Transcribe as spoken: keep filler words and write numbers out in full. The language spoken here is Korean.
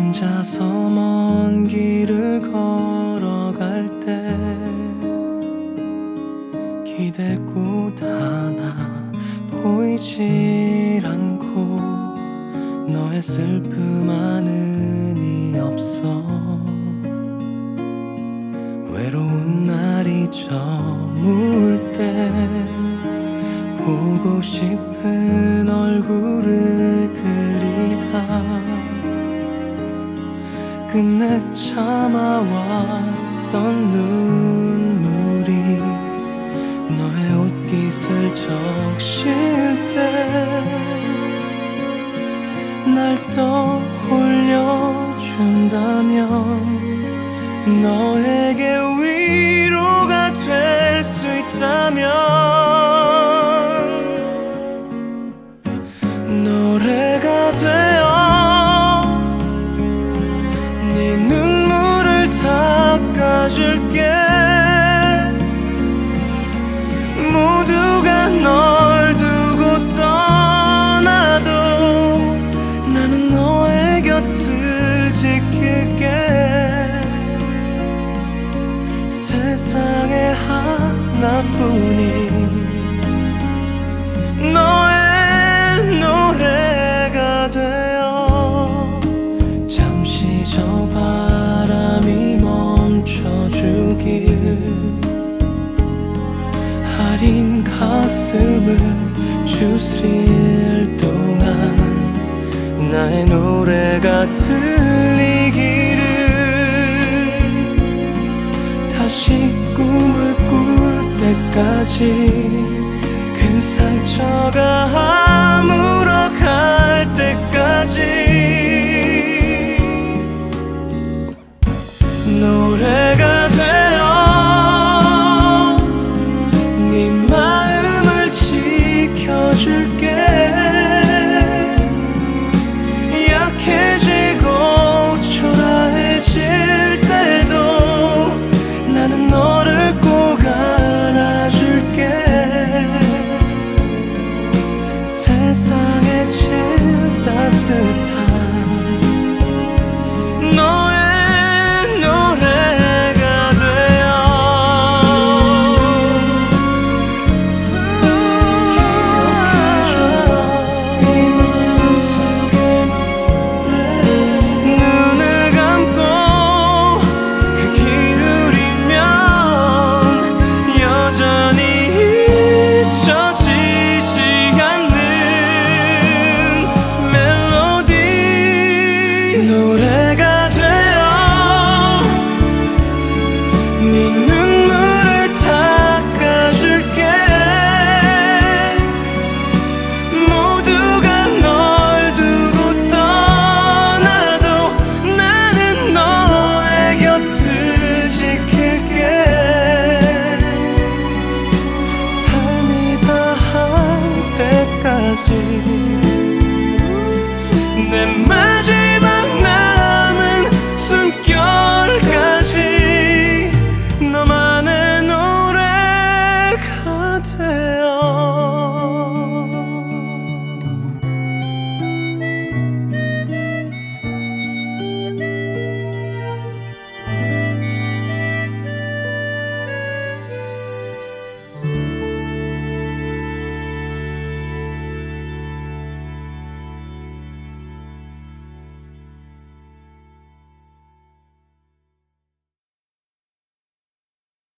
혼자서 먼 길을 걸어갈 때 기댈 곳 하나 보이질 않고 너의 슬픔 하는이 없어. 외로운 날이 저물 때 보고 싶은 얼굴을 그리다 끝내 참아왔던 눈물이 너의 옷깃을 적실 때 날 떠올려준다면 너에게 위로가 될 수 있다면 노래가 되어 네 눈물을 닦아줄게. 모두가 널 두고 떠나도 나는 너의 곁을 지킬게. 세상에 하나뿐인 너의 노래가 되어 잠시 저 바람이 멈춰주길 하린 가슴을 추스릴 동안 나의 노래가 들리기를. 다시 꿈을 꿀 때까지 그 상처가